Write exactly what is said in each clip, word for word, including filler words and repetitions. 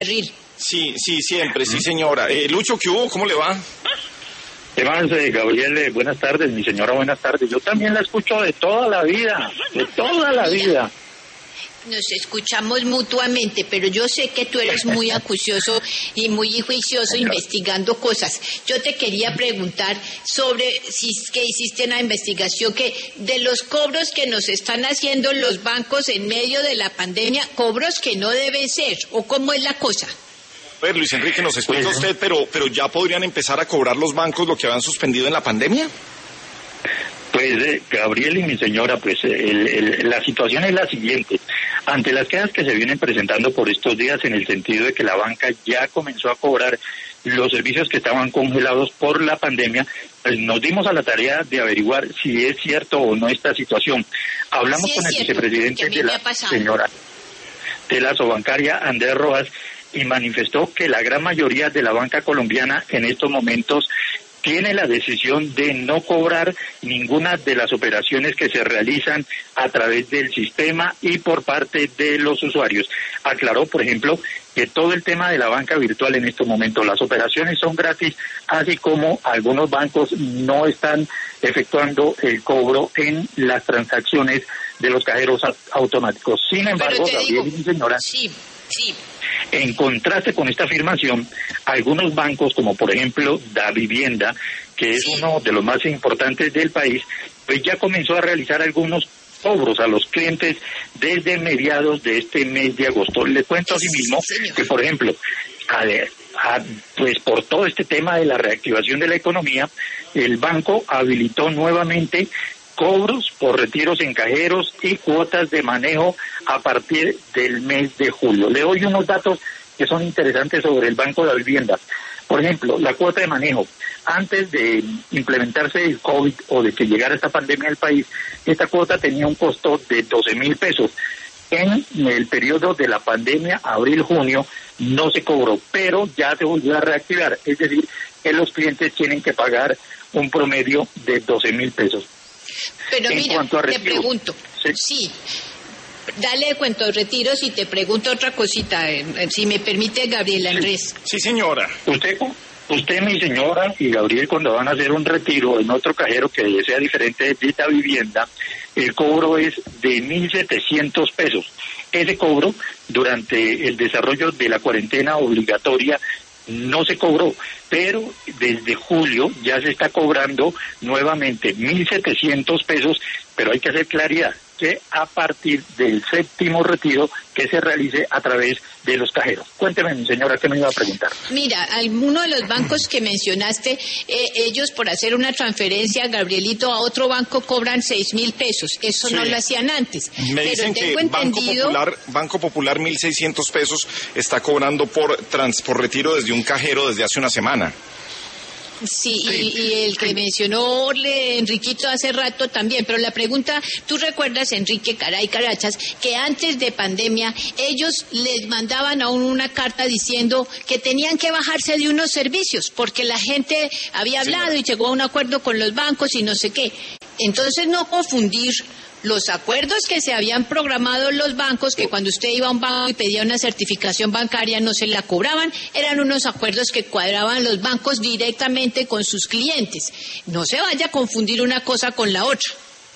Ril. Sí, sí, siempre, sí, señora. Eh, Lucho, ¿qué hubo? ¿Cómo le va? ¿Qué más, eh, Gabriel? Eh, buenas tardes, mi señora, buenas tardes. Yo también la escucho de toda la vida, de toda la vida. Nos escuchamos mutuamente, pero yo sé que tú eres muy acucioso y muy juicioso investigando cosas. Yo te quería preguntar sobre si es que hiciste una investigación que de los cobros que nos están haciendo los bancos en medio de la pandemia, cobros que no deben ser, o cómo es la cosa. A ver, Luis Enrique, nos explica usted, pero, pero ¿ya podrían empezar a cobrar los bancos lo que habían suspendido en la pandemia? Pues, eh, Gabriel y mi señora, pues el, el, la situación es la siguiente. Ante las quejas que se vienen presentando por estos días en el sentido de que la banca ya comenzó a cobrar los servicios que estaban congelados por la pandemia, pues nos dimos a la tarea de averiguar si es cierto o no esta situación. Hablamos Sí, con el cierto, vicepresidente de la señora de la Sobancaria, Andrés Rojas, y manifestó que la gran mayoría de la banca colombiana en estos momentos tiene la decisión de no cobrar ninguna de las operaciones que se realizan a través del sistema y por parte de los usuarios. Aclaró, por ejemplo, que todo el tema de la banca virtual en estos momentos, las operaciones son gratis, así como algunos bancos no están efectuando el cobro en las transacciones de los cajeros automáticos. Sin embargo, Gabriel y mi señora, sí, sí. En contraste con esta afirmación, algunos bancos, como por ejemplo Davivienda, que es uno de los más importantes del país, pues ya comenzó a realizar algunos cobros a los clientes desde mediados de este mes de agosto. Le cuento asimismo que, por ejemplo, a, a, pues por todo este tema de la reactivación de la economía, el banco habilitó nuevamente cobros por retiros en cajeros y cuotas de manejo a partir del mes de julio. Le doy unos datos que son interesantes sobre el Banco de la Vivienda. Por ejemplo, la cuota de manejo. Antes de implementarse el COVID o de que llegara esta pandemia al país, esta cuota tenía un costo de doce mil pesos. En el periodo de la pandemia, abril-junio, no se cobró, pero ya se volvió a reactivar. Es decir, que los clientes tienen que pagar un promedio de doce mil pesos. Pero en mira, te retiro, pregunto, sí. sí, dale de cuento retiros y te pregunto otra cosita, eh, si me permite, Gabriel Andrés. Sí, sí, señora. Usted, usted, mi señora, y Gabriel, cuando van a hacer un retiro en otro cajero que sea diferente de esta vivienda, el cobro es de mil setecientos pesos. Ese cobro, durante el desarrollo de la cuarentena obligatoria, no se cobró, pero desde julio ya se está cobrando nuevamente mil setecientos pesos, pero hay que hacer claridad que a partir del séptimo retiro que se realice a través de los cajeros. Cuénteme, mi señora, ¿qué me iba a preguntar? Mira, alguno de los bancos que mencionaste, eh, ellos por hacer una transferencia, Gabrielito, a otro banco cobran seis mil pesos. Eso sí. No lo hacían antes. Me pero dicen tengo que entendido... Banco Popular, Banco Popular mil seiscientos pesos está cobrando por, trans, por retiro desde un cajero desde hace una semana. Sí, sí. Y, y el que sí. mencionó Enriquito hace rato también, pero la pregunta, ¿tú recuerdas, Enrique Caray Carachas, que antes de pandemia ellos les mandaban a uno una carta diciendo que tenían que bajarse de unos servicios porque la gente había hablado sí. y llegó a un acuerdo con los bancos y no sé qué? Entonces no confundir los acuerdos que se habían programado los bancos, que cuando usted iba a un banco y pedía una certificación bancaria no se la cobraban, eran unos acuerdos que cuadraban los bancos directamente con sus clientes. No se vaya a confundir una cosa con la otra.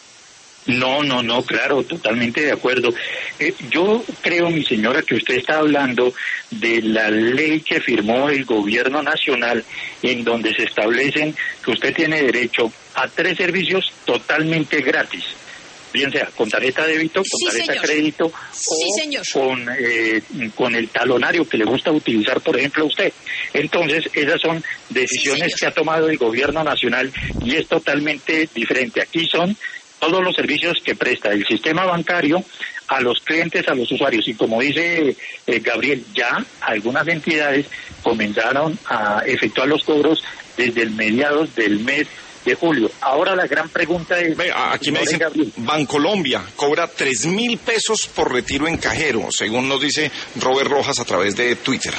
No, no, no, claro, totalmente de acuerdo. Eh, yo creo, mi señora, que usted está hablando de la ley que firmó el gobierno nacional, en donde se establecen que usted tiene derecho a tres servicios totalmente gratis. Bien sea con tarjeta de débito, con sí, tarjeta señor. crédito sí, o con, eh, con el talonario que le gusta utilizar, por ejemplo, a usted. Entonces, esas son decisiones sí, que ha tomado el gobierno nacional y es totalmente diferente. Aquí son todos los servicios que presta el sistema bancario a los clientes, a los usuarios. Y como dice eh, Gabriel, ya algunas entidades comenzaron a efectuar los cobros desde el mediados del mes de julio. Ahora la gran pregunta es... Ve, aquí me dicen, Bancolombia cobra tres mil pesos por retiro en cajero, según nos dice Robert Rojas a través de Twitter.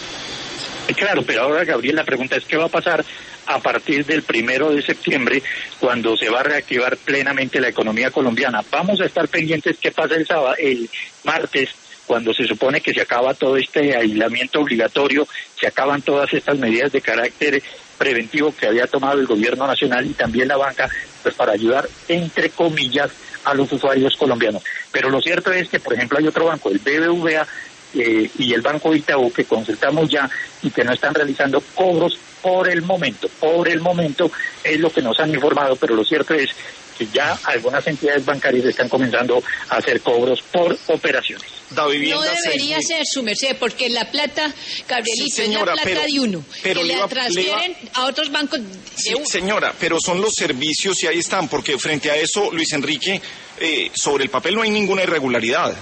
Claro, pero ahora, Gabriel, la pregunta es ¿qué va a pasar a partir del primero de septiembre, cuando se va a reactivar plenamente la economía colombiana? Vamos a estar pendientes qué pasa el sábado, el martes, cuando se supone que se acaba todo este aislamiento obligatorio, se acaban todas estas medidas de carácter preventivo que había tomado el gobierno nacional y también la banca, pues para ayudar, entre comillas, a los usuarios colombianos. Pero lo cierto es que, por ejemplo, hay otro banco, el B B V A, eh, y el Banco Itaú, que consultamos ya y que no están realizando cobros por el momento. Por el momento es lo que nos han informado, pero lo cierto es que ya algunas entidades bancarias están comenzando a hacer cobros por operaciones. No debería se... ser, su merced, porque la plata, Gabrielito, sí, señora, es la plata pero, de uno, pero que le va, transfieren le va... a otros bancos de sí, uno. Señora, pero son los servicios y ahí están, porque frente a eso, Luis Enrique, eh, sobre el papel no hay ninguna irregularidad.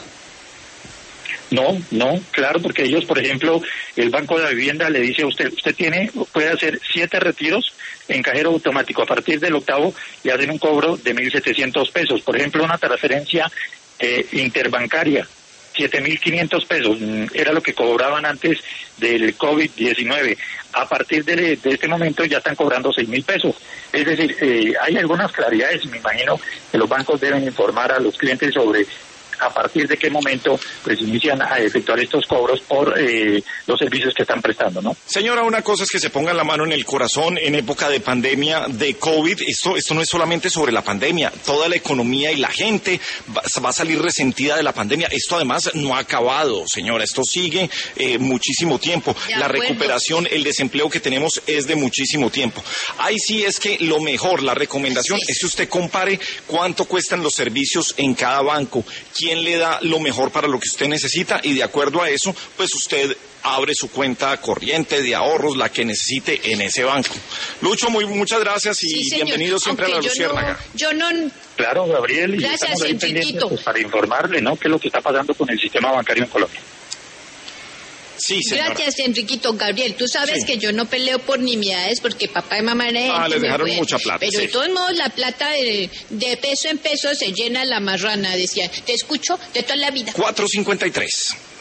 No, no, claro, porque ellos, por ejemplo, el Banco de la Vivienda le dice a usted, usted tiene, puede hacer siete retiros en cajero automático a partir del octavo y hacer un cobro de mil setecientos pesos. Por ejemplo, una transferencia eh, interbancaria, siete mil quinientos pesos, era lo que cobraban antes del COVID diecinueve. A partir de, de este momento ya están cobrando seis mil pesos. Es decir, eh, hay algunas claridades, me imagino que los bancos deben informar a los clientes sobre a partir de qué momento pues inician a efectuar estos cobros por eh, los servicios que están prestando, ¿no? Señora, una cosa es que se pongan la mano en el corazón en época de pandemia de COVID. Esto, esto no es solamente sobre la pandemia, toda la economía y la gente va, va a salir resentida de la pandemia. Esto además no ha acabado, señora, esto sigue eh, muchísimo tiempo. La recuperación, el desempleo que tenemos es de muchísimo tiempo. Ahí sí es que lo mejor, la recomendación sí. es que usted compare cuánto cuestan los servicios en cada banco, quién le da lo mejor para lo que usted necesita y de acuerdo a eso, pues usted abre su cuenta corriente de ahorros, la que necesite en ese banco. Lucho, muy muchas gracias y sí, bienvenido siempre Aunque a La Luciérnaga. Yo no... Yo no... Claro, Gabriel, y gracias, estamos ahí pendientes pues, para informarle, ¿no?, qué es lo que está pasando con el sistema bancario en Colombia. Sí, señora. Gracias, Enriquito. Gabriel, tú sabes sí. que yo no peleo por nimiedades porque papá y mamá eran ah, les dejaron fue, mucha plata. Pero sí. de todos modos la plata de, de peso en peso se llena la marrana, decía. Te escucho de toda la vida. cuatro cincuenta y tres.